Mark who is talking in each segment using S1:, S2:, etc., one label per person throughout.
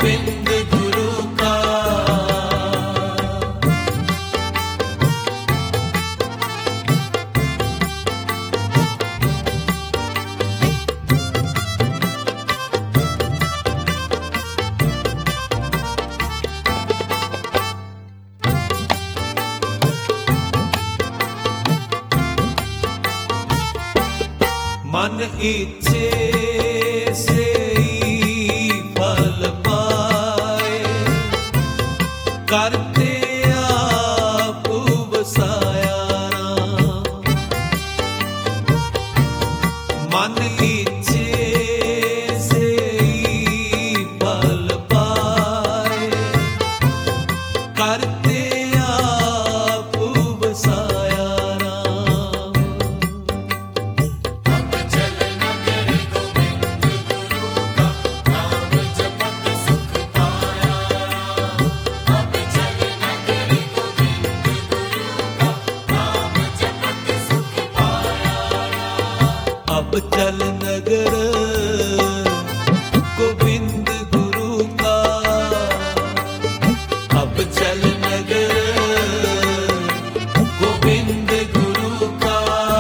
S1: गोविंद गुरु का। मन इच्छे से ही फल पाए, करते आप बसाया राम। मन इच्छे से ही फल पाए, करते आप बसाया राम। अब चल नगर गोविंद गुरु का। अब चल नगर गोविंद गुरु का।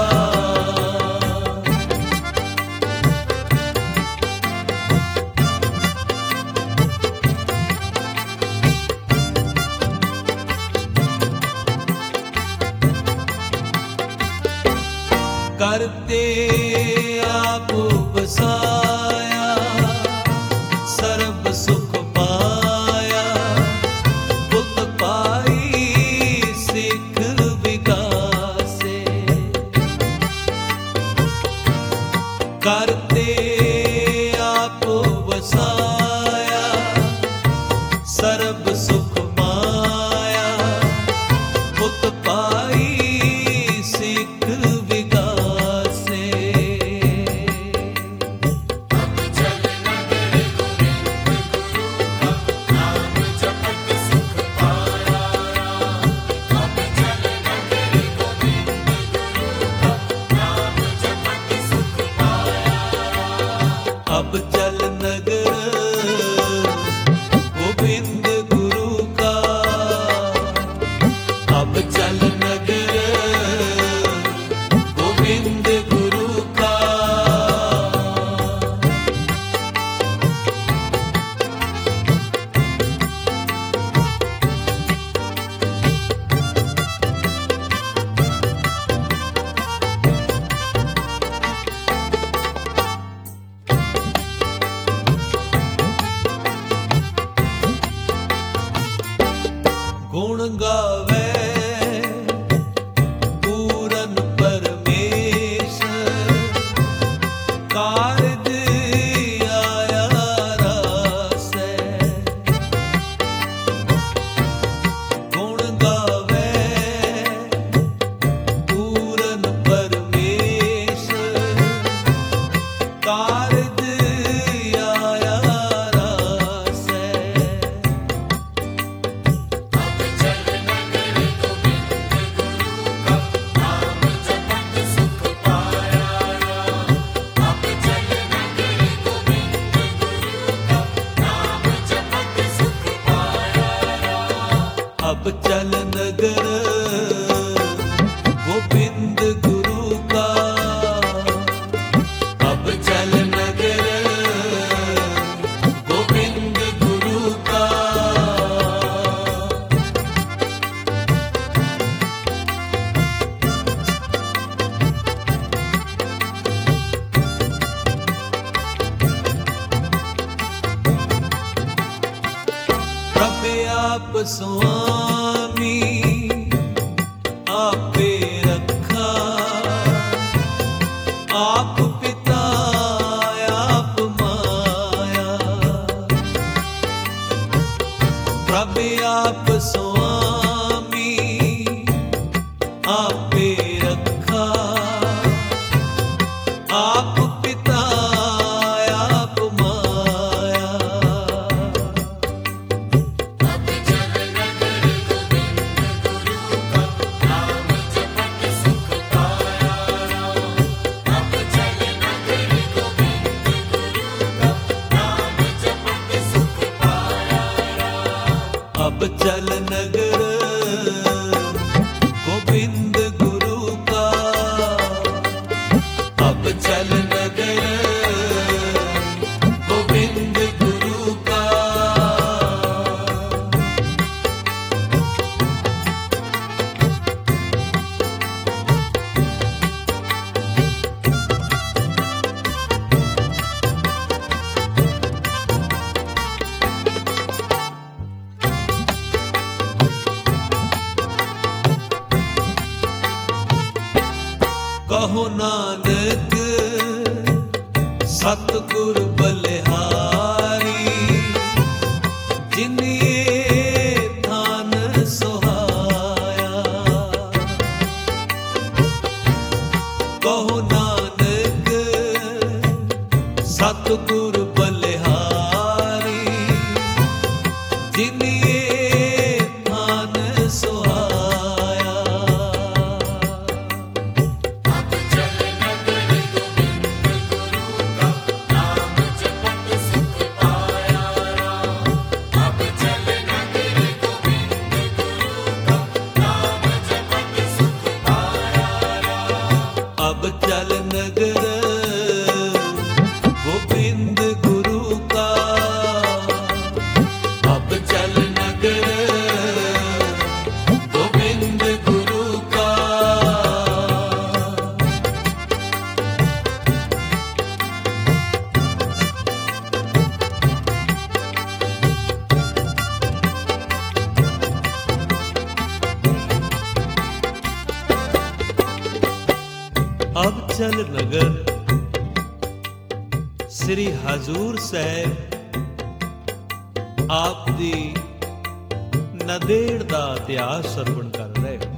S1: करते आप बसाया, सर्व सुख पाया। बुद्ध पाई सिख विकासे, करते आप बसाया, सर्व सुख पाया। बुद्ध पाई सिख विकासे। अब चल नगर गोविंद गुरु का। अब चल नगर गोविंद गुरु का। गुण गावे पूरन परमेश्वर, कारज आया रासै। गुण गावे पूरन परमेश्वर, कारज आया रासै। अब चल नगर गोविंद गुरु का। अब चल नगर गोविंद गुरु का। प्रभु आप स्वामी आपे रखा, आप पिता आप माया। प्रभु आप स्वामी आपे रखा, आप पिता आप माया। अब चल नगर गोविंद गुरु का, अब चल नगर गोविंद गुरु का। कहो नानक सतगुर बलिहारी, जिन्हें थान सुहाया। कहो नानक सतगुर बलिहारी, जिन्हें थान सुहाया। अब चल नगर गोविंद गुरु का, अब चल नगर गोविंद गुरु का। अब चल नगर श्री हजूर ਸਾਹਿਬ ਆਪ ਦੀ ਨੰਦੇੜ ਦਾ ਇਤਿਹਾਸ ਸਰਵਣ ਕਰ ਰਹੇ ਹੋ।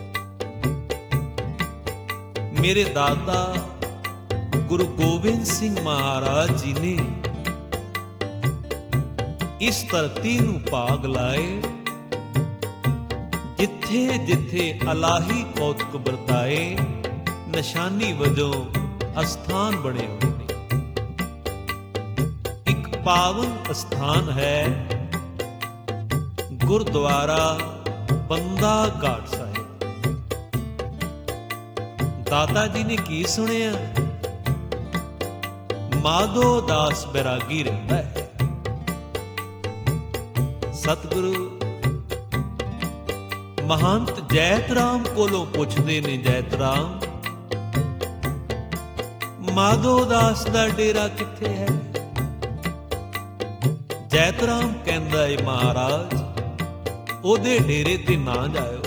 S1: ਮੇਰੇ ਦਾਦਾ ਗੁਰੂ ਗੋਬਿੰਦ ਸਿੰਘ ਮਹਾਰਾਜ ਜੀ ਨੇ ਇਸ ਧਰਤੀ ਨੂੰ ਭਾਗ ਲਾਏ, ਜਿੱਥੇ ਜਿੱਥੇ ਅਲਾਹੀ ਕੌਤਕ ਵਰਤਾਏ ਨਿਸ਼ਾਨੀ ਵਜੋਂ ਅਸਥਾਨ ਬਣੇ ਹੋਏ ਨੇ। ਇੱਕ ਪਾਵਨ ਅਸਥਾਨ ਹੈ ਗੁਰਦੁਆਰਾ ਬੰਦਾ ਘਾਟ ਸਾਹਿਬ। ਦਾਦਾ ਜੀ ਨੇ ਕੀ ਸੁਣਿਆ? ਮਾਧੋ ਦਾਸ ਬੈਰਾਗੀ ਰਹਿੰਦਾ ਹੈ। ਸਤਿਗੁਰੂ ਮਹੰਤ ਜੈਤ ਰਾਮ ਕੋਲੋਂ ਪੁੱਛਦੇ ਨੇ, ਜੈਤ ਰਾਮ ਮਾਧੋ ਦਾਸ ਦਾ ਡੇਰਾ ਕਿੱਥੇ ਹੈ? ਜੈਤ ਰਾਮ ਕਹਿੰਦਾ ਏ ਮਹਾਰਾਜ, ਉਹਦੇ ਡੇਰੇ ਤੇ ਨਾ ਜਾਇਓ।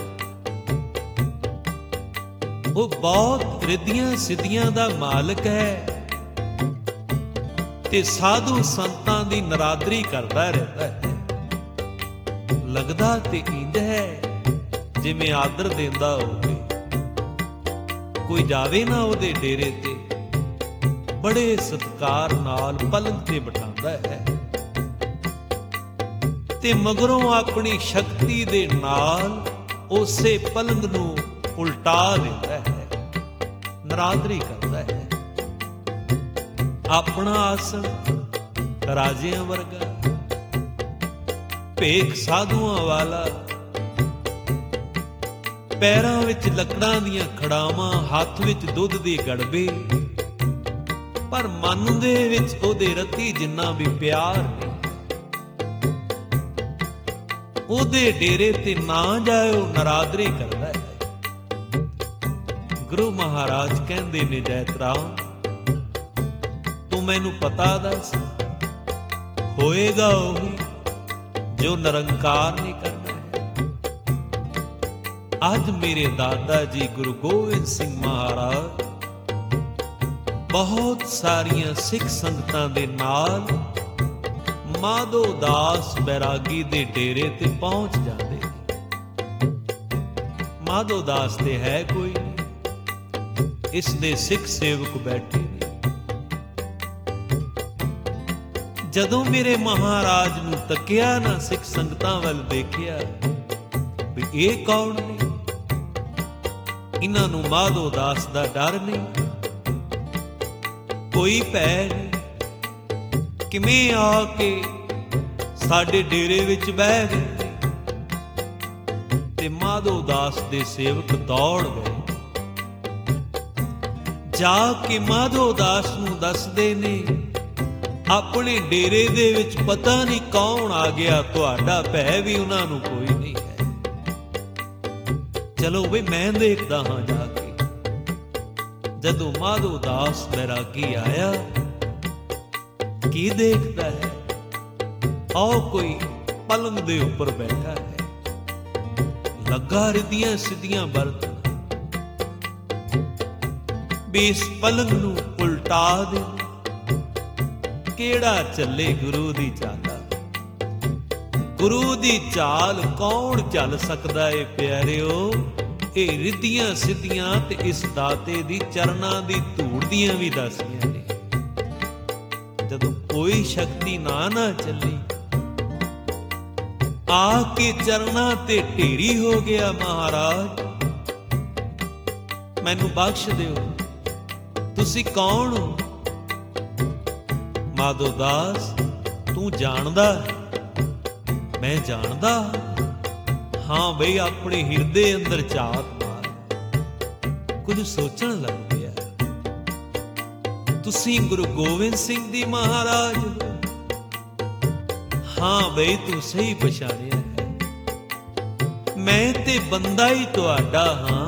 S1: ਉਹ ਬਹੁਤ ਰਿੱਧੀਆਂ ਸਿੱਧੀਆਂ ਦਾ ਮਾਲਕ ਹੈ ਤੇ ਸਾਧੂ ਸੰਤਾਂ ਦੀ ਨਰਾਦਰੀ ਕਰਦਾ ਰਹਿੰਦਾ ਹੈ। ਲੱਗਦਾ ਤੇ ਇੰਜ ਹੈ ਜਿਵੇਂ ਆਦਰ ਦਿੰਦਾ ਹੋਵੇ। ਕੋਈ ਜਾਵੇ ਨਾ ਉਹਦੇ ਡੇਰੇ ਤੇ, ਬੜੇ ਸਤਿਕਾਰ ਨਾਲ ਪਲੰਗ ਤੇ ਬਿਠਾਉਂਦਾ ਹੈ ਤੇ ਮਗਰੋਂ ਆਪਣੀ ਸ਼ਕਤੀ ਦੇ ਨਾਲ ਉਸੇ ਪਲੰਗ ਨੂੰ ਉਲਟਾ ਦਿੰਦਾ ਹੈ, ਨਰਾਦਰੀ ਕਰਦਾ ਹੈ। ਆਪਣਾ ਆਸਣ ਰਾਜਿਆਂ ਵਰਗਾ, ਭੇਖ ਸਾਧੂਆਂ ਵਾਲਾ, ਪੈਰਾਂ ਵਿੱਚ ਲੱਕੜਾਂ ਦੀਆਂ ਖੜਾਵਾਂ, ਹੱਥ ਵਿੱਚ ਦੁੱਧ ਦੇ ਗੜਬੇ, ਪਰ ਮਨ ਦੇ ਵਿੱਚ ਉਹਦੇ ਰਤੀ ਜਿੰਨਾ ਵੀ ਪਿਆਰ ਨਹੀਂ। ਉਹਦੇ ਡੇਰੇ ਤੇ ਨਾ ਜਾਇਓ, ਨਰਾਦਰੀ ਕਰਦਾ ਹੈ। ਗੁਰੂ ਮਹਾਰਾਜ ਕਹਿੰਦੇ ਨੇ, ਜੈਤ ਰਾਮ ਤੂੰ ਮੈਨੂੰ ਪਤਾ ਦੱਸ, ਹੋਏਗਾ ਉਹੀ ਜੋ ਨਿਰੰਕਾਰ ਨਹੀਂ ਕਰਦਾ ਹੈ। ਅੱਜ ਮੇਰੇ ਦਾਦਾ ਜੀ ਗੁਰੂ ਗੋਬਿੰਦ ਸਿੰਘ ਮਹਾਰਾਜ ਬਹੁਤ ਸਾਰੀਆਂ ਸਿੱਖ ਸੰਗਤਾਂ ਦੇ ਨਾਲ ਮਾਧੋ ਦਾਸ ਬੈਰਾਗੀ ਦੇ ਡੇਰੇ ਤੇ ਪਹੁੰਚ ਜਾਂਦੇ। ਮਾਧੋ ਦਾਸ ਤੇ ਹੈ ਕੋਈ ਨਹੀਂ, ਇਸ ਦੇ ਸਿੱਖ ਸੇਵਕ ਬੈਠੇ ਨੇ। ਜਦੋਂ ਮੇਰੇ ਮਹਾਰਾਜ ਨੂੰ ਤੱਕਿਆ ਨਾ, ਸਿੱਖ ਸੰਗਤਾਂ ਵੱਲ ਦੇਖਿਆ ਵੀ ਇਹ ਕੌਣ ਨੇ? ਇਹਨਾਂ ਨੂੰ ਮਾਧੋ ਦਾਸ ਦਾ ਡਰ ਨਹੀਂ, ਕੋਈ ਭੈ ਨਹੀਂ। ਕਿਵੇਂ ਆ ਕੇ ਸਾਡੇ ਡੇਰੇ ਵਿੱਚ ਬਹਿ ਗਏ? ਤੇ ਮਾਧੋ ਦਾਸ ਦੇ ਸੇਵਕ ਦੌੜ ਗਏ। ਜਾ ਕੇ ਮਾਧੋ ਦਾਸ ਨੂੰ ਦੱਸਦੇ ਨੇ, ਆਪਣੇ ਡੇਰੇ ਦੇ ਵਿੱਚ ਪਤਾ ਨਹੀਂ ਕੌਣ ਆ ਗਿਆ, ਤੁਹਾਡਾ ਭੈ ਵੀ ਉਹਨਾਂ ਨੂੰ ਕੋਈ ਨਹੀਂ ਹੈ। ਚਲੋ ਬਈ ਮੈਂ ਦੇਖਦਾ ਹਾਂ ਜਾ ਕੇ। ਜਦੋਂ ਮਾਧੋ ਦਾਸ ਬੈਰਾਗੀ ਆਇਆ, ਕੀ ਦੇਖਦਾ ਹੈ? ਆਓ ਕੋਈ ਪਲੰਗ ਦੇ ਉੱਪਰ ਬੈਠਾ ਹੈ, ਲੱਗਾ ਰਿੱਧੀਆਂ ਸਿੱਧੀਆਂ ਬਰਤਨ। ਵੀ ਇਸ ਪਲੰਗ ਨੂੰ ਉਲਟਾ ਦੇ, ਕਿਹੜਾ ਚੱਲੇ ਗੁਰੂ ਦੀ ਚਾਲ। ਗੁਰੂ ਦੀ ਚਾਲ ਕੌਣ ਚੱਲ ਸਕਦਾ ਏ ਪਿਆਰਿਓ? ਇਹ ਰਿੱਧੀਆਂ ਸਿੱਧੀਆਂ ਤੇ ਇਸ ਦਾਤੇ ਦੀ ਚਰਨਾਂ ਦੀ ਧੂੜ ਦੀਆਂ ਵੀ ਦੱਸੀਆਂ ਨੇ। ਜਦੋਂ ਕੋਈ ਸ਼ਕਤੀ ਨਾ ਚੱਲੀ, ਆ ਕੇ ਚਰਨਾਂ ਤੇ ਢੇਰੀ ਹੋ ਗਿਆ। ਮਹਾਰਾਜ ਮੈਨੂੰ ਬਖਸ਼ ਦਿਓ, ਤੁਸੀਂ ਕੌਣ ਹੋ? ਮਾਧੋ ਦਾਸ ਤੂੰ ਜਾਣਦਾ? ਮੈਂ ਜਾਣਦਾ ਹਾਂ ਬਈ। ਆਪਣੇ ਹਿਰਦੇ ਅੰਦਰ ਝਾਤ ਮਾਰ, ਕੁਝ ਸੋਚਣ ਲੱਗ ਪਿਆ। ਤੁਸੀਂ ਗੁਰੂ ਗੋਬਿੰਦ ਸਿੰਘ ਦੀ ਮਹਾਰਾਜ? ਹਾਂ ਬਈ ਤੂੰ ਸਹੀ ਪਛਾਣਿਆ ਹੈ, ਮੈਂ ਤੇ ਬੰਦਾ ਹੀ ਤੁਹਾਡਾ ਹਾਂ।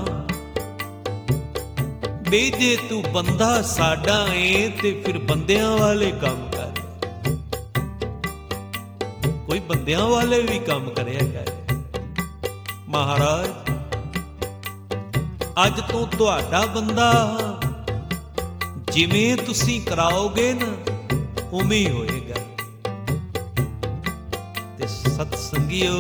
S1: ਬਈ ਜੇ ਤੂੰ ਬੰਦਾ ਸਾਡਾ ਏ ਤੇ ਫਿਰ ਬੰਦਿਆਂ ਵਾਲੇ ਕੰਮ ਕਰ, ਕੋਈ ਬੰਦਿਆਂ ਵਾਲੇ ਵੀ ਕੰਮ ਕਰਿਆ ਕਰ। ਮਹਾਰਾਜ ਅੱਜ ਤੋਂ ਤੁਹਾਡਾ ਬੰਦਾ ਹਾਂ, ਜਿਵੇਂ ਤੁਸੀਂ ਕਰਾਓਗੇ ਨਾ ਉਵੇਂ ਹੀ ਹੋਏਗਾ। ਤੇ ਸਤ ਸੰਗਿਓ,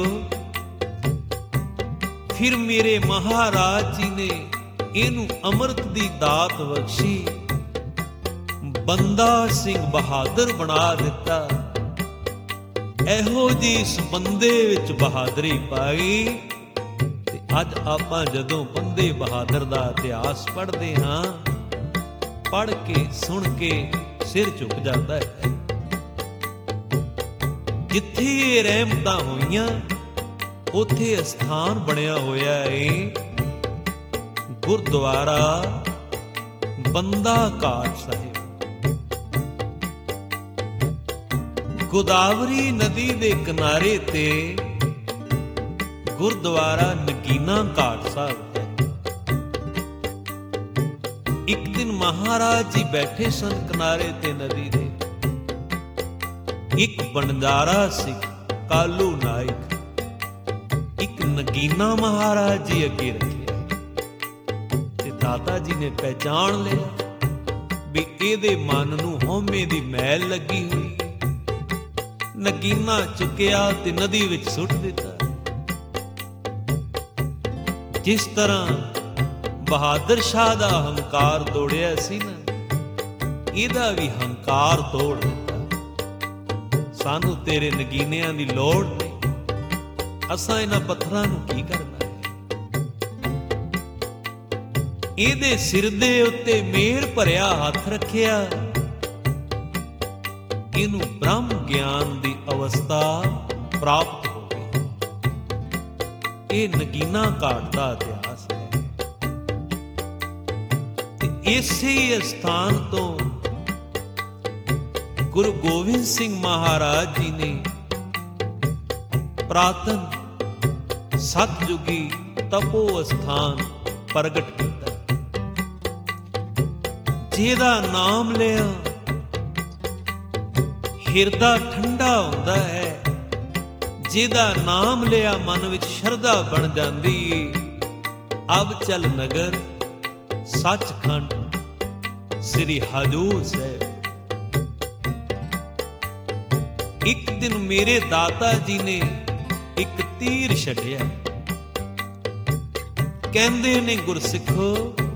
S1: ਫਿਰ ਮੇਰੇ ਮਹਾਰਾਜ ਜੀ ਨੇ ਇਹਨੂੰ ਅੰਮ੍ਰਿਤ ਦੀ ਦਾਤ ਬਖਸ਼ੀ, ਬੰਦਾ ਸਿੰਘ ਬਹਾਦਰ ਬਣਾ ਦਿੱਤਾ। ਇਹੋ ਜੀ ਇਸ ਬੰਦੇ ਵਿੱਚ ਬਹਾਦਰੀ ਪਾਈ। ਤੇ ਅੱਜ ਆਪਾਂ ਜਦੋਂ ਬੰਦੇ ਬਹਾਦਰ ਦਾ ਇਤਿਹਾਸ ਪੜ੍ਹਦੇ ਹਾਂ, ਪੜ੍ਹ ਕੇ ਸੁਣ ਕੇ ਸਿਰ ਝੁਕ ਜਾਂਦਾ ਹੈ। ਜਿੱਥੇ ਇਹ ਰਹਿਮਤਾਂ ਹੋਈਆਂ, ਉੱਥੇ ਅਸਥਾਨ ਬਣਿਆ ਹੋਇਆ ਏ ਗੁਰਦੁਆਰਾ ਬੰਦਾ ਘਾਟ ਸਾਹਿਬ। ਗੋਦਾਵਰੀ ਨਦੀ ਦੇ ਕਿਨਾਰੇ ਤੇ ਗੁਰਦੁਆਰਾ ਨਗੀਨਾ ਘਾਟ ਸਾਹਿਬ ਹੈ। ਇੱਕ ਦਿਨ ਮਹਾਰਾਜ ਜੀ ਬੈਠੇ ਸਨ ਕਿਨਾਰੇ ਤੇ ਨਦੀ ਦੇ। ਇੱਕ ਬੰਜਾਰਾ ਸਿੱਖ ਕਾਲੂ ਨਾਇਕ ਇੱਕ ਨਗੀਨਾ ਮਹਾਰਾਜ ਜੀ ਅੱਗੇ ਰੱਖਿਆ। ਦਾਤਾ ਜੀ ਨੇ ਪਹਿਚਾਣ ਲਿਆ ਵੀ ਇਹਦੇ ਮਨ ਨੂੰ ਹਉਮੈ ਦੀ ਮੈਲ ਲੱਗੀ ਹੋਈ। ਨਗੀਨਾ ਚੁੱਕਿਆ ਤੇ ਨਦੀ ਵਿੱਚ ਸੁੱਟ ਦਿੱਤਾ। ਜਿਸ ਤਰ੍ਹਾਂ ਬਹਾਦਰ ਸ਼ਾਹ ਦਾ ਹੰਕਾਰ ਤੋੜਿਆ ਸੀ ਨਾ, ਇਹਦਾ ਵੀ ਹੰਕਾਰ ਤੋੜ ਦਿੱਤਾ। ਸਾਨੂੰ ਤੇਰੇ ਨਗੀਨਿਆਂ ਦੀ ਲੋੜ ਨਹੀਂ, ਅਸਾਂ ਇਹਨਾਂ ਪੱਥਰਾਂ ਨੂੰ ਕੀ ਕਰਨਾ। ਇਹਦੇ ਸਿਰ ਦੇ ਉੱਤੇ ਮੇਰ ਭਰਿਆ ਹੱਥ ਰੱਖਿਆ। ਇਹਨੂੰ ਬ੍ਰਹਮ ਗਿਆਨ ਦੀ ਅਵਸਥਾ ਪ੍ਰਾਪਤ ਹੋ ਗਈ। ਇਹ ਨਗੀਨਾ ਘਾਟ ਦਾ ਇਤਿਹਾਸ ਹੈ। ਤੇ ਇਸੇ ਸਥਾਨ ਤੋਂ ਗੁਰੂ ਗੋਬਿੰਦ ਸਿੰਘ ਮਹਾਰਾਜ ਜੀ ਨੇ ਪ੍ਰਾਤਨ ਸਤਜੁਗੀ ਤਪੋ ਅਸਥਾਨ ਪ੍ਰਗਟ ਕੀਤਾ, ਜਿਹਦਾ ਨਾਮ ਲਿਆ ਹਿਰਦਾ ਠੰਡਾ ਹੁੰਦਾ ਹੈ। ਜਿਹਦਾ ਨਾਮ ਲਿਆ ਮਨ ਵਿੱਚ ਸ਼ਰਧਾ ਬਣ ਜਾਂਦੀ ਏ। ਅਬ ਚਲ ਨਗਰ ਸੱਚਖੰਡ ਸ੍ਰੀ ਹਜ਼ੂਰ ਸਾਹਿਬ। ਇੱਕ ਦਿਨ ਮੇਰੇ ਦਾਤਾ ਜੀ ਨੇ ਇੱਕ ਤੀਰ ਛੱਡਿਆ। ਕਹਿੰਦੇ ਨੇ ਗੁਰਸਿੱਖੋ,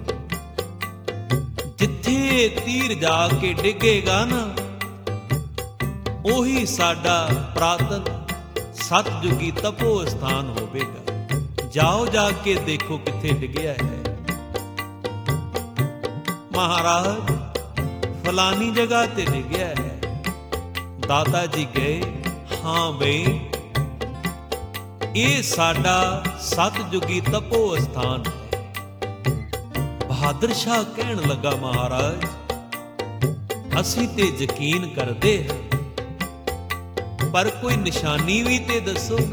S1: ਜਿੱਥੇ ਤੀਰ ਜਾ ਕੇ ਡਿੱਗੇਗਾ ਨਾ, ਉਹੀ ਸਾਡਾ ਪ੍ਰਾਤਨ ਸਤਜੁਗੀ ਤਪੋ ਸਥਾਨ ਹੋਵੇਗਾ। ਜਾਓ ਜਾ ਕੇ ਦੇਖੋ ਕਿੱਥੇ ਡਿੱਗਿਆ ਹੈ। ਮਹਾਰਾਜ ਫਲਾਨੀ ਜਗ੍ਹਾ ਤੇ ਡਿੱਗਿਆ ਹੈ। ਦਾਤਾ ਜੀ ਗਏ, ਹਾਂ ਬਈ ਇਹ ਸਾਡਾ ਸਤਜੁਗੀ ਤਪੋ ਅਸਥਾਨ ਹੈ। ਬਹਾਦਰ ਸ਼ਾਹ ਕਹਿਣ ਲੱਗਾ, ਮਹਾਰਾਜ ਅਸੀਂ ਤੇ ਯਕੀਨ ਕਰਦੇ ਹਾਂ, ਪਰ ਕੋਈ ਨਿਸ਼ਾਨੀ ਵੀ ਤੇ ਦੱਸੋ ਨਾ।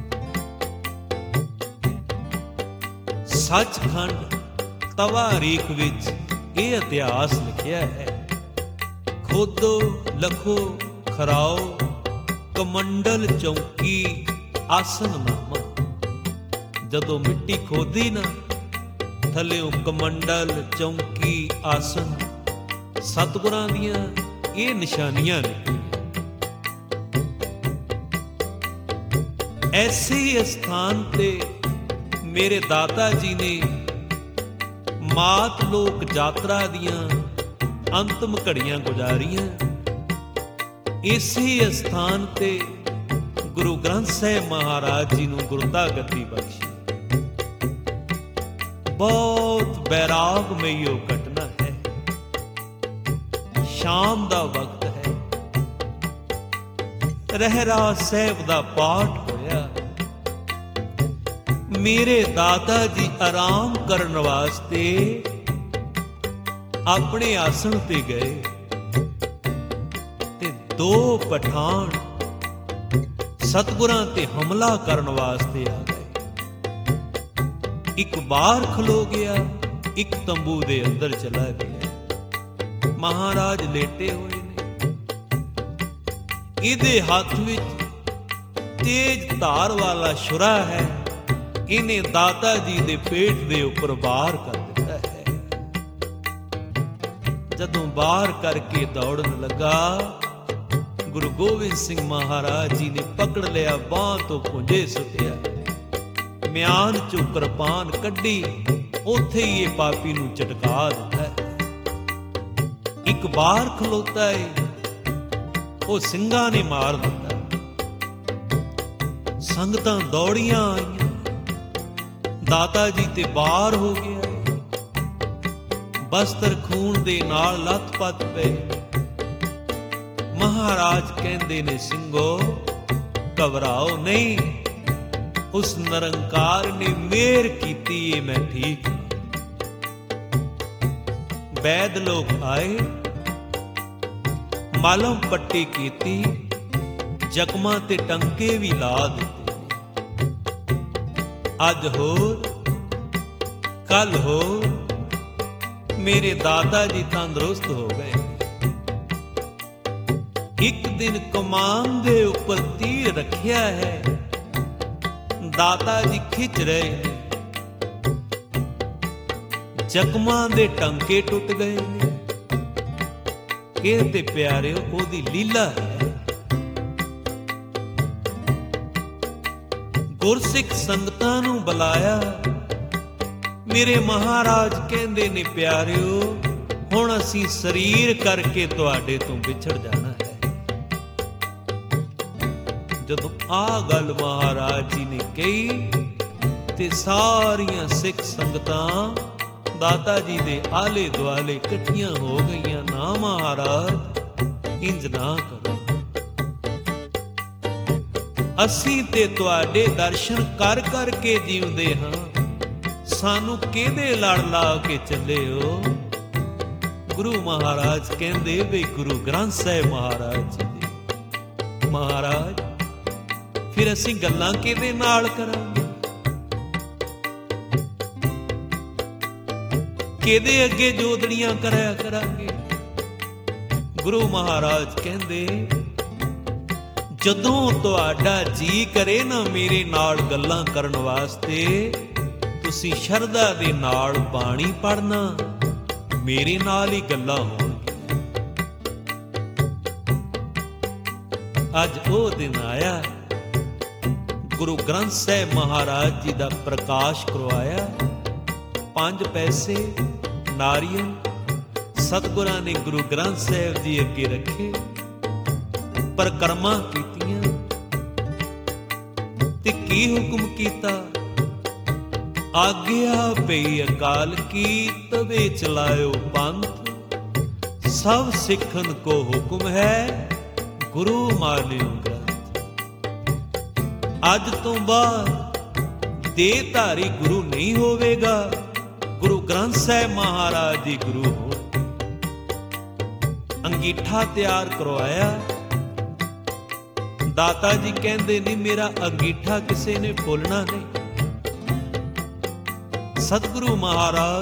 S1: ਸੱਚਖੰਡ ਤਵਾਰੀਖ ਵਿੱਚ ਇਹ ਇਤਿਹਾਸ ਲਿਖਿਆ ਹੈ, ਖੋਦੋ ਲਖੋ ਖਰਾਓ ਕਮੰਡਲ ਚੌਂਕੀ ਆਸਨ ਨਾਮਾ। ਜਦੋਂ ਮਿੱਟੀ ਖੋਦੀ ਨਾ, ਥੱਲਿਓਂ ਕਮੰਡਲ ਚੌਂਕੀ ਆਸਨ, ਸਤਿਗੁਰਾਂ ਦੀਆਂ ਇਹ ਨਿਸ਼ਾਨੀਆਂ ਨੇ। ਐਸੇ ਹੀ ਅਸਥਾਨ ਤੇ ਮੇਰੇ ਦਾਤਾ ਜੀ ਨੇ ਮਾਤ ਲੋਕ ਯਾਤਰਾ ਦੀਆਂ ਅੰਤਮ ਘੜੀਆਂ ਗੁਜ਼ਾਰੀਆਂ। ਇਸੇ ਅਸਥਾਨ ਤੇ ਗੁਰੂ ਗ੍ਰੰਥ ਸਾਹਿਬ ਮਹਾਰਾਜ ਜੀ ਨੂੰ ਗੁਰਤਾ ਗੱਦੀ ਬਖਸ਼ੀ। ਬਹੁਤ ਬੈਰਾਗਮਈ ਉਹ ਘਟਨਾ ਹੈ। ਸ਼ਾਮ ਦਾ ਵਕਤ ਹੈ, ਰਹਿਰਾਸ ਸਾਹਿਬ ਦਾ ਪਾਠ ਹੋਇਆ। ਮੇਰੇ ਦਾਦਾ ਜੀ ਆਰਾਮ ਕਰਨ ਵਾਸਤੇ ਆਪਣੇ ਆਸਣ ਤੇ ਗਏ ਤੇ ਦੋ ਪਠਾਨ ਸਤਿਗੁਰਾਂ ਤੇ ਹਮਲਾ ਕਰਨ ਵਾਸਤੇ ਆ ਗਏ। ਇੱਕ ਬਾਹਰ ਖਲੋ ਗਿਆ, ਇੱਕ ਤੰਬੂ ਦੇ ਅੰਦਰ ਚਲਾ ਗਿਆ। ਮਹਾਰਾਜ ਲੇਟੇ ਹੋਏ ਨੇ, ਇਹਦੇ ਹੱਥ ਵਿੱਚ ਤੇਜ ਧਾਰ ਵਾਲਾ ਛੁਰਾ ਹੈ। ਇਹਨੇ ਦਾਤਾ ਜੀ ਦੇ ਪੇਟ ਦੇ ਉੱਪਰ ਬਾਹਰ ਕਰ ਦਿੱਤਾ ਹੈ। ਜਦੋਂ ਬਾਹਰ ਕਰਕੇ ਦੌੜਨ ਲੱਗਾ, ਗੁਰੂ ਗੋਬਿੰਦ ਸਿੰਘ ਮਹਾਰਾਜ ਜੀ ਨੇ ਪਕੜ ਲਿਆ, ਬਾਂਹ ਤੋਂ ਪੁੰਜੇ ਸੁੱਟਿਆ, ਮਿਆਨ ਚੋਂ ਕਿਰਪਾਨ ਕੱਢੀ, ਉੱਥੇ ਹੀ ਇਹ ਪਾਪੀ ਨੂੰ ਝਟਕਾ ਦਿੱਤਾ। ਇੱਕ ਬਾਹਰ ਖਲੋਤਾ ਏ, ਉਹ ਸਿੰਘਾਂ ਨੇ ਮਾਰ ਦਿੱਤਾ। ਸੰਗਤਾਂ ਦੌੜੀਆਂ ਆਈਆਂ, ਦਾਤਾ ਜੀ ਤੇ ਬਾਹਰ ਹੋ ਗਿਆ। ਬਸਤਰ ਖੂਨ ਦੇ ਨਾਲ ਲੱਥ-ਪੱਥ ਪਏ। ਮਹਾਰਾਜ ਕਹਿੰਦੇ ਨੇ, ਸਿੰਘੋ ਘਬਰਾਓ ਨਹੀਂ, ਉਸ ਨਿਰੰਕਾਰ ਨੇ ਮਿਹਰ ਕੀਤੀ ਏ, ਮੈਂ ਠੀਕ। ਵੈਦ ਲੋਕ ਆਏ, ਮਲਮ ਪੱਟੀ ਕੀਤੀ, ਜ਼ਖਮਾਂ ਤੇ ਟੰਕੇ ਵੀ ਲਾ ਦਿੱਤੇ। ਅੱਜ ਹੋਰ ਕੱਲ ਹੋਰ ਮੇਰੇ ਦਾਦਾ ਜੀ ਤੰਦਰੁਸਤ ਹੋ ਗਏ। ਇੱਕ ਦਿਨ ਕਮਾਨ ਦੇ ਉੱਪਰ ਤੀਰ ਰੱਖਿਆ ਹੈ, ਦਾਤਾ ਜੀ ਖਿੱਚ ਰਹੇ ਨੇ, ਜ਼ਖਮਾਂ ਦੇ ਟੰਕੇ ਟੁੱਟ ਗਏ ਨੇ। ਇਹ ਤੇ ਪਿਆਰਿਓ ਉਹਦੀ ਲੀਲਾ ਹੈ। ਗੁਰਸਿੱਖ ਸੰਗਤਾਂ ਨੂੰ ਬੁਲਾਇਆ। ਮੇਰੇ ਮਹਾਰਾਜ ਕਹਿੰਦੇ ਨੇ, ਪਿਆਰਿਓ ਹੁਣ ਅਸੀਂ ਸਰੀਰ ਕਰਕੇ ਤੁਹਾਡੇ ਤੋਂ ਵਿਛੜ ਜਾਣਾ ਹੈ। ਜਦੋਂ ਆਹ ਗੱਲ ਮਹਾਰਾਜ ਜੀ ਨੇ ਕਹੀ ਤੇ ਸਾਰੀਆਂ ਸਿੱਖ ਸੰਗਤਾਂ ਦਾਤਾ ਜੀ ਦੇ ਆਲੇ ਦੁਆਲੇ ਇਕੱਠੀਆਂ ਹੋ ਗਈਆਂ। ਨਾ ਮਹਾਰਾਜ, ਇੰਜ ਨਾ ਕਰੋ, ਅਸੀਂ ਤੇ ਤੁਹਾਡੇ ਦਰਸ਼ਨ ਕਰ ਕਰਕੇ ਜੀਉਂਦੇ ਹਾਂ, ਸਾਨੂੰ ਕਿਹਦੇ ਲੜ ਲਾ ਕੇ ਚੱਲੇ ਹੋ? ਗੁਰੂ ਮਹਾਰਾਜ ਕਹਿੰਦੇ ਵੀ ਗੁਰੂ ਗ੍ਰੰਥ ਸਾਹਿਬ ਮਹਾਰਾਜ ਜੀ ਦੇ। ਮਹਾਰਾਜ ਫਿਰ ਅਸੀਂ ਗੱਲਾਂ ਕਿਹਦੇ ਨਾਲ ਕਰਾਂਗੇ? ਕਿਹਦੇ ਅੱਗੇ ਜੋਦੜੀਆਂ ਕਰਿਆ ਕਰਾਂਗੇ? ਗੁਰੂ ਮਹਾਰਾਜ ਕਹਿੰਦੇ, ਜਦੋਂ ਤੁਹਾਡਾ ਜੀ ਕਰੇ ਨਾ ਮੇਰੇ ਨਾਲ ਗੱਲਾਂ ਕਰਨ ਵਾਸਤੇ, ਤੁਸੀਂ ਸ਼ਰਧਾ ਦੇ ਨਾਲ ਬਾਣੀ ਪੜ੍ਹਨਾ, ਮੇਰੇ ਨਾਲ ਹੀ ਗੱਲਾਂ ਹੋਣਗੀਆਂ। ਅੱਜ ਉਹ ਦਿਨ ਆਇਆ, ਗੁਰੂ ਗ੍ਰੰਥ ਸਾਹਿਬ ਮਹਾਰਾਜ ਜੀ ਦਾ ਪ੍ਰਕਾਸ਼ ਕਰਵਾਇਆ। 5 ਪੈਸੇ ਨਾਰੀਅਲ ਸਤਿਗੁਰਾਂ ਨੇ ਗੁਰੂ ਗ੍ਰੰਥ ਸਾਹਿਬ ਜੀ ਅੱਗੇ ਰੱਖੇ, ਪਰਿਕਰਮਾ ਕੀਤੀਆਂ ਤੇ ਕੀ ਹੁਕਮ ਕੀਤਾ? ਆਗਿਆ ਪਈ ਅਕਾਲ ਕੀ, ਤਵੇ ਚਲਾਇਓ ਪੰਥ, ਸਭ ਸਿੱਖਨ ਕੋ ਹੁਕਮ ਹੈ, ਗੁਰੂ ਮਾਨਿਓ ਗ੍ਰੰਥ। ਅੱਜ ਤੋਂ ਬਾਅਦ ਦੇਹਧਾਰੀ ਗੁਰੂ ਨਹੀਂ ਹੋਵੇਗਾ, ਗੁਰੂ ਗ੍ਰੰਥ ਸਾਹਿਬ ਮਹਾਰਾਜ ਜੀ ਗੁਰੂ ਹੋ। ਅੰਗੀਠਾ ਤਿਆਰ ਕਰਵਾਇਆ। ਦਾਤਾ ਜੀ ਕਹਿੰਦੇ ਨਹੀਂ ਮੇਰਾ ਅੰਗੀਠਾ ਕਿਸੇ ਨੇ ਫੋਲਣਾ ਨਹੀਂ। ਸਤਿਗੁਰੂ ਮਹਾਰਾਜ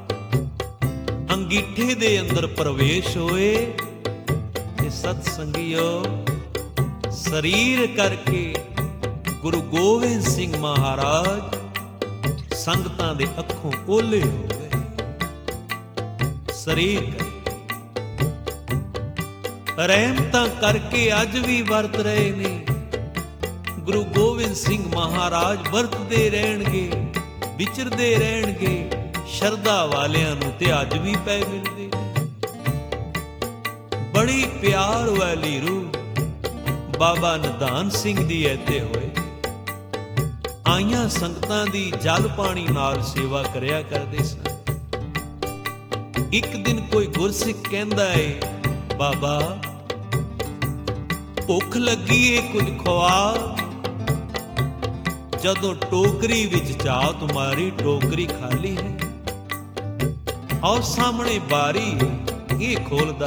S1: ਅੰਗੀਠੇ ਦੇ ਅੰਦਰ ਪ੍ਰਵੇਸ਼ ਹੋਏ ਤੇ ਸਤ ਸੰਗਿਓ ਸਰੀਰ ਕਰਕੇ ਗੁਰੂ ਗੋਬਿੰਦ ਸਿੰਘ ਮਹਾਰਾਜ ਸੰਗਤਾਂ ਦੇ ਅੱਖੋਂ ਓਲੇ ਹੋ ਗਏ। ਸਰੀਰ ਰਹਿਮਤਾਂ ਕਰਕੇ ਅੱਜ ਵੀ ਵਰਤ ਰਹੇ ਨੇ। ਗੁਰੂ ਗੋਬਿੰਦ ਸਿੰਘ ਮਹਾਰਾਜ ਵਰਤਦੇ ਰਹਿਣਗੇ, ਵਿਚਰਦੇ ਰਹਿਣਗੇ। ਸ਼ਰਧਾ ਵਾਲਿਆਂ ਨੂੰ ਤੇ ਅੱਜ ਵੀ ਪੈ ਮਿਲਦੇ ਨੇ। ਬੜੀ ਪਿਆਰ ਵਾਲੀ ਰੂਹ ਬਾਬਾ ਨਿਧਾਨ ਸਿੰਘ ਜੀ ਇੱਥੇ ਹੋਏ। ਆਈਆਂ ਸੰਗਤਾਂ ਦੀ ਜਲ ਪਾਣੀ ਨਾਲ ਸੇਵਾ ਕਰਿਆ ਕਰਦੇ ਸਨ। ਇੱਕ ਦਿਨ ਕੋਈ ਗੁਰਸਿੱਖ ਕਹਿੰਦਾ ਏ, ਬਾਬਾ ਭੁੱਖ ਲੱਗੀ ਏ, ਕੁਝ ਖਵਾ। ਜਦੋਂ ਟੋਕਰੀ ਵਿੱਚ ਚਾਹ ਤੁਮਾਰੀ ਟੋਕਰੀ ਖਾਲੀ ਹੈ, ਔਰ ਸਾਹਮਣੇ ਬਾਰੀ ਇਹ ਖੋਲਦਾ।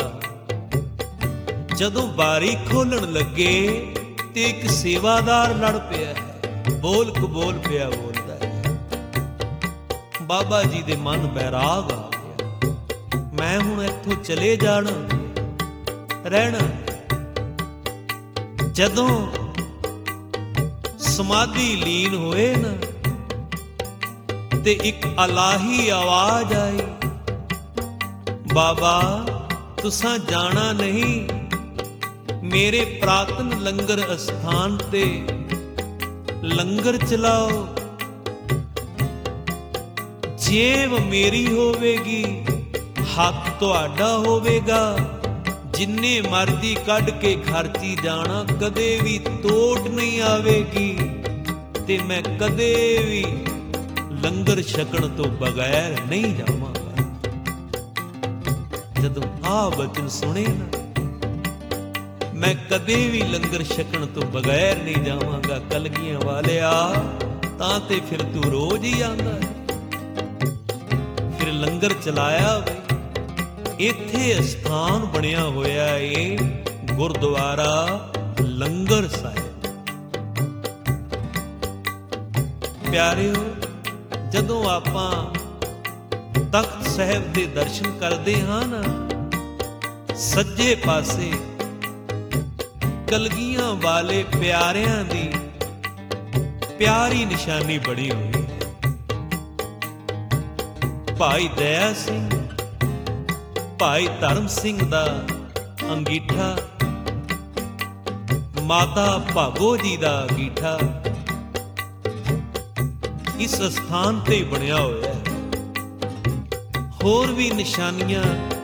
S1: ਜਦੋਂ ਬਾਰੀ ਖੋਲਣ ਲੱਗੇ ਤੇ ਇੱਕ ਸੇਵਾਦਾਰ ਲੜ ਪਿਆ ਹੈ, ਬੋਲ ਕਬੋਲ ਪਿਆ ਬੋਲਦਾ ਹੈ। ਬਾਬਾ ਜੀ ਦੇ ਮਨ ਬੈਰਾਗ ਆ ਗਿਆ, ਮੈਂ ਹੁਣ ਇੱਥੋਂ ਚਲੇ ਜਾਣਾ, ਰਹਿਣਾ। ਜਦੋਂ ਸਮਾਧੀ ਲੀਨ ਹੋਏ ਨਾ ਤੇ ਇੱਕ ਇਲਾਹੀ ਆਵਾਜ਼ ਆਈ, ਬਾਬਾ ਤੁਸਾਂ ਜਾਣਾ ਨਹੀਂ, ਮੇਰੇ ਪ੍ਰਾਤਨ ਲੰਗਰ ਅਸਥਾਨ ਤੇ ਲੰਗਰ ਚਲਾਓ। ਜੇਬ ਮੇਰੀ ਹੋਵੇਗੀ, ਹੱਕ ਤੁਹਾਡਾ ਹੋਵੇਗਾ। ਜਿੰਨੇ ਮਰਜ਼ੀ ਕੱਢ ਕੇ ਖਰਚੀ ਜਾਣਾ, ਕਦੇ ਵੀ ਤੋਟ ਨਹੀਂ ਆਵੇਗੀ ਤੇ ਮੈਂ ਕਦੇ ਵੀ ਲੰਗਰ ਛਕਣ ਤੋਂ ਬਗੈਰ ਨਹੀਂ ਜਾਵਾਂਗਾ। ਜਦੋਂ ਆਹ ਬਚਨ ਸੁਣੇ ਨਾ, ਮੈਂ ਕਦੇ ਵੀ ਲੰਗਰ ਛਕਣ ਤੋਂ ਬਗੈਰ ਨਹੀਂ ਜਾਵਾਂਗਾ। ਕਲਗੀਆਂ ਵਾਲਿਆ ਤਾਂ ਤੇ ਫਿਰ ਤੂੰ ਰੋਜ਼ ਹੀ ਆਂਦਾ। ਫਿਰ ਲੰਗਰ ਚਲਾਇਆ ਵੇ। ਇੱਥੇ ਅਸਥਾਨ ਬਣਿਆ ਹੋਇਆ ਏ ਗੁਰਦੁਆਰਾ ਲੰਗਰ ਸਾਹਿਬ। ਪਿਆਰਿਓ, ਜਦੋਂ ਆਪਾਂ ਤਖਤ ਸਾਹਿਬ ਦੇ ਦਰਸ਼ਨ ਕਰਦੇ ਹਾਂ ਨਾ, ਸੱਜੇ ਪਾਸੇ ਕਲਗੀਆਂ ਵਾਲੇ ਪਿਆਰਿਆਂ ਦੀ ਪਿਆਰੀ ਨਿਸ਼ਾਨੀ ਬਣੀ ਹੋਈ ਹੈ। ਭਾਈ ਦਇਆ ਸਿੰਘ, ਭਾਈ ਧਰਮ ਸਿੰਘ ਦਾ ਅੰਗੀਠਾ, ਮਾਤਾ ਭਾਗੋ ਜੀ ਦਾ ਅੰਗੀਠਾ ਇਸ ਸਥਾਨ ਤੇ ਬਣਿਆ ਹੋਇਆ ਹੈ। ਹੋਰ ਵੀ ਨਿਸ਼ਾਨੀਆਂ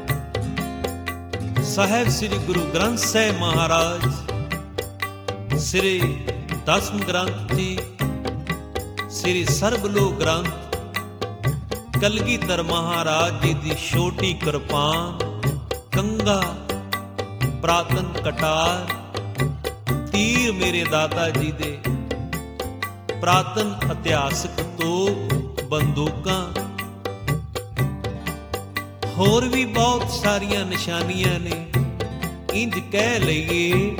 S1: ਸਾਹਿਬ ਸ੍ਰੀ ਗੁਰੂ ਗ੍ਰੰਥ ਸਾਹਿਬ ਮਹਾਰਾਜ, ਸ੍ਰੀ ਦਸਮ ਗ੍ਰੰਥ ਜੀ, ਸ੍ਰੀ ਸਰਬਲੋਕ ਗ੍ਰੰਥ, ਕਲਗੀਧਰ ਮਹਾਰਾਜ ਜੀ ਦੀ ਛੋਟੀ ਕਿਰਪਾਨ, ਕੰਗਾ, ਪ੍ਰਾਤਨ ਕਟਾਰ, ਤੀਰ ਮੇਰੇ ਦਾਤਾ ਜੀ ਦੇ, ਪ੍ਰਾਤਨ ਇਤਿਹਾਸਕ ਤੋਪ, ਬੰਦੂਕਾਂ, ਹੋਰ ਵੀ ਬਹੁਤ ਸਾਰੀਆਂ ਨਿਸ਼ਾਨੀਆਂ ਨੇ। ਇੰਜ ਕਹਿ ਲਈਏ,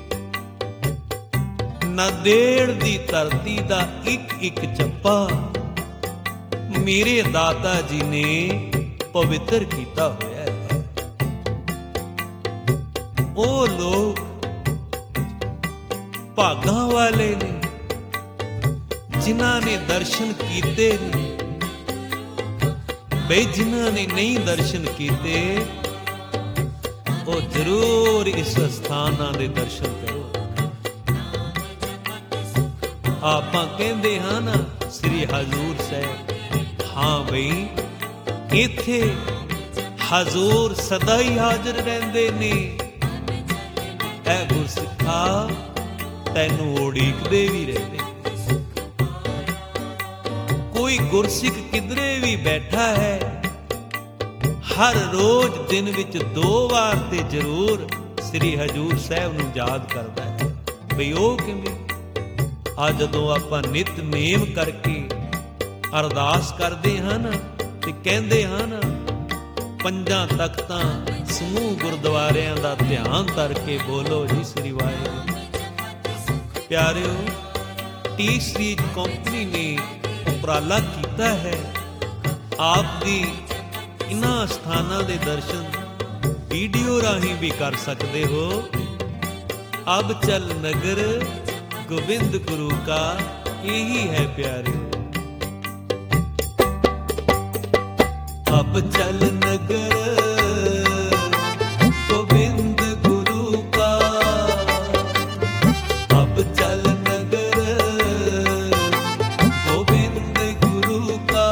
S1: ਨਾਂਦੇੜ ਦੀ ਧਰਤੀ ਦਾ ਇੱਕ ਇੱਕ ਚੱਪਾ ਮੇਰੇ ਦਾਤਾ ਜੀ ਨੇ ਪਵਿੱਤਰ ਕੀਤਾ ਹੋਇਆ ਹੈ। ਉਹ ਲੋਕ ਭਾਗਾਂ ਵਾਲੇ ਨੇ ਜਿਨ੍ਹਾਂ ਨੇ ਦਰਸ਼ਨ ਕੀਤੇ ਨੇ। ਬਈ ਜਿਨ੍ਹਾਂ ਨੇ ਨਹੀਂ ਦਰਸ਼ਨ ਕੀਤੇ, ਉਹ ਜ਼ਰੂਰ ਇਸ ਸਥਾਨਾਂ ਦੇ ਦਰਸ਼ਨ ਕਰੋ। ਆਪਾਂ ਕਹਿੰਦੇ ਹਾਂ ਨਾ ਸ੍ਰੀ ਹਜ਼ੂਰ ਸਾਹਿਬ, ਹਾਂ ਬਈ ਇੱਥੇ ਹਜ਼ੂਰ ਸਦਾ ਹੀ ਹਾਜ਼ਰ ਰਹਿੰਦੇ ਨੇ। ਐ ਗੁਰਸਿੱਖਾ, ਤੈਨੂੰ ਉਡੀਕਦੇ ਵੀ ਰਹਿੰਦੇ। ਕੋਈ ਗੁਰਸਿੱਖ ਕਿਧਰੇ ਵੀ ਬੈਠਾ ਹੈ, ਹਰ ਰੋਜ਼ ਦਿਨ ਵਿੱਚ 2 ਵਾਰ ਤੇ ਜ਼ਰੂਰ ਸ੍ਰੀ ਹਜ਼ੂਰ ਸਾਹਿਬ ਨੂੰ ਯਾਦ ਕਰਦਾ ਹੈ। ਬਈ ਉਹ ਕਿਵੇਂ? ਆ ਜਦੋਂ ਆਪਾਂ ਨਿਤਨੇਮ ਕਰਕੇ ਅਰਦਾਸ ਕਰਦੇ ਹਨ ਤੇ ਕਹਿੰਦੇ ਹਨ ਪੰਜਾਂ ਤਖਤਾਂ ਸਮੂਹ ਗੁਰਦੁਆਰਿਆਂ ਦਾ ਧਿਆਨ ਧਰ ਕੇ ਬੋਲੋ ਜੀ ਸ੍ਰੀ ਵਾਹਿਗੁਰੂ। ਪਿਆਰਿਓ, ਟੀ ਸੀਰੀਜ਼ ਕੰਪਨੀ ਨੇ ਉਪਰਾਲਾ ਕੀਤਾ ਹੈ, ਆਪ ਦੀ ਇਨ੍ਹਾਂ ਸਥਾਨਾਂ ਦੇ ਦਰਸ਼ਨ ਵੀਡੀਓ ਰਾਹੀਂ ਵੀ ਕਰ ਸਕਦੇ ਹੋ। ਅਬ ਚਲ ਨਗਰ गोविंद गुरु का यही है प्यारे। अब चल नगर गोविंद गुरु का, अब चल नगर गोविंद गुरु का,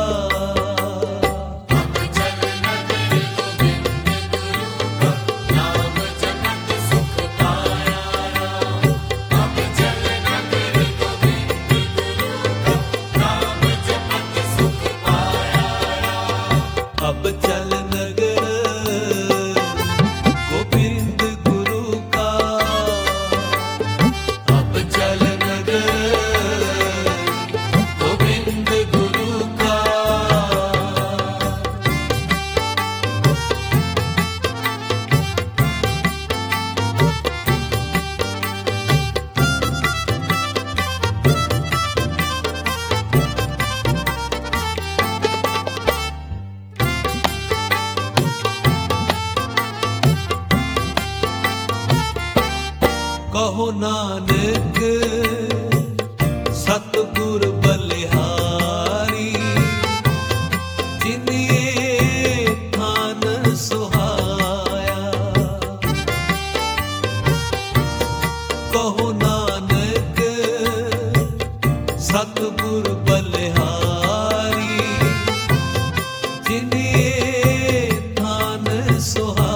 S1: अब चल नगर गोविंद गुरु का, नाम जपत सुख पाया। अब चल नगर गोविंद गुरु का, अब चल नगर गोविंद गुरु का। कहो नानक सतगुर बलिहारी, जिन्हें थान सुहाया। कहो नानक सतगुर बलिहारी, जिन्हें थान सुहाया।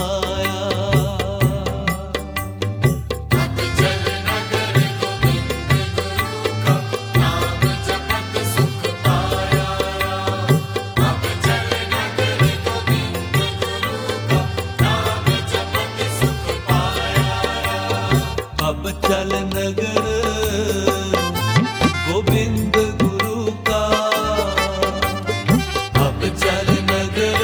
S1: अब चल नगर गोविंद गुरु का, अब चल नगर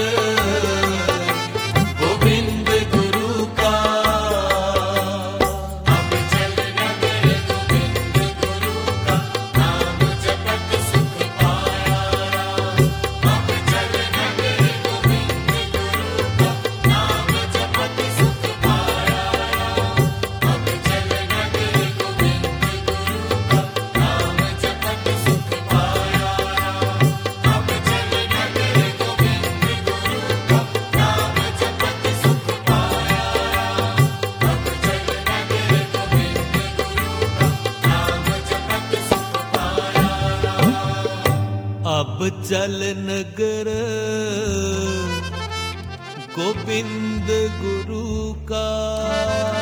S1: गोविंद गुरु का, अब चल नगर गोविंद गुरु का, नाम जपत सुख पाया। अब चल नगर गोविंद गुरु का, नाम जपत सुख पाया। अब चल अब चल नगर गोविंद गुरु का।